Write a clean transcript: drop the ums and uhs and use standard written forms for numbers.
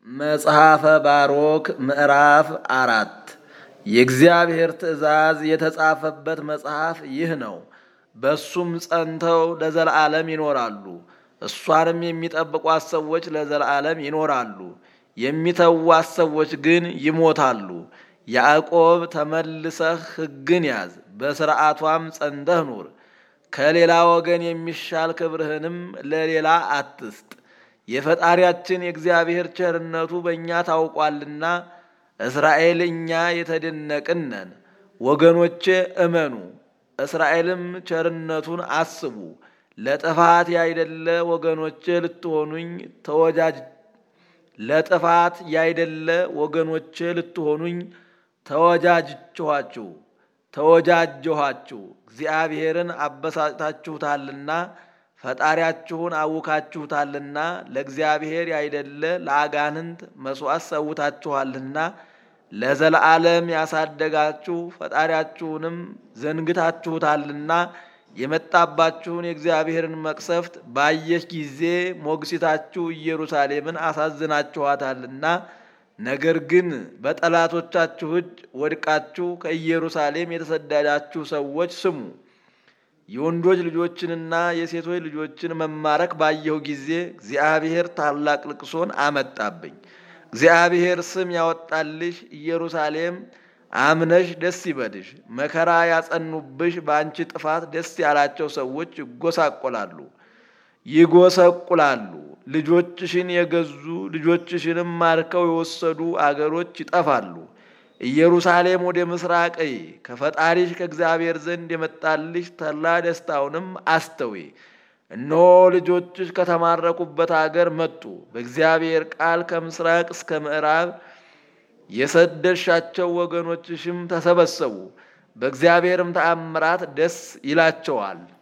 መጽሐፈ ባሮክ ምዕራፍ 4 የእግዚአብሔር ትእዛዝ የተጻፈበት መጽሐፍ ይህ ነው። በሱም ጸንተው ለዘላለም ይኖራሉ። እሷንም የሚጠብቋት ሰዎች ለዘላለም ይኖራሉ። የሚተዋት ሰዎች ግን ይሞታሉ። ያዕቆብ ተመልሰህ ሕግን ያዝ፣ በሥርዓቷም ጸንተህ ኑር። ከሌላ ወገን የሚሻል ክብርህንም ለሌላ አትስጥ። የፈጣሪያችን የእግዚአብሔር ቸርነቱ በእኛ ታውቋልና፣ እስራኤል እኛ የተደነቅን ነን። ወገኖቼ እመኑ፣ እስራኤልም ቸርነቱን አስቡ። ለጥፋት ያይደለ ወገኖቼ ልትሆኑኝ ተወጃጀኋችሁ። እግዚአብሔርን አበሳጭታችሁታልና ፈጣሪያችሁን አውካችሁታልና፣ ለእግዚአብሔር ያይደለ ለአጋንንት መሥዋዕት ሰውታችኋልና፣ ለዘላለም ያሳደጋችሁ ፈጣሪያችሁንም ዘንግታችሁታልና፣ የመጣባችሁን የእግዚአብሔርን መቅሰፍት ባየች ጊዜ ሞግዚታችሁ ኢየሩሳሌምን አሳዝናችኋታልና። ነገር ግን በጠላቶቻችሁ እጅ ወድቃችሁ ከኢየሩሳሌም የተሰደዳችሁ ሰዎች ስሙ። የወንዶች ልጆችንና የሴቶች ልጆችን መማረክ ባየሁ ጊዜ እግዚአብሔር ታላቅ ልቅሶን አመጣብኝ። እግዚአብሔር ስም ያወጣልሽ ኢየሩሳሌም አምነሽ ደስ ይበልሽ። መከራ ያጸኑብሽ በአንቺ ጥፋት ደስ ያላቸው ሰዎች ይጎሰቁላሉ። ልጆችሽን የገዙ ልጆችሽንም ማርከው የወሰዱ አገሮች ይጠፋሉ። ኢየሩሳሌም ወደ ምስራቅ እይ፣ ከፈጣሪሽ ከእግዚአብሔር ዘንድ የመጣልሽ ተድላ ደስታውንም አስተዊ። እነሆ ልጆችሽ ከተማረኩበት አገር መጡ። በእግዚአብሔር ቃል ከምስራቅ እስከ ምዕራብ የሰደድሻቸው ወገኖችሽም ተሰበሰቡ። በእግዚአብሔርም ተአምራት ደስ ይላቸዋል።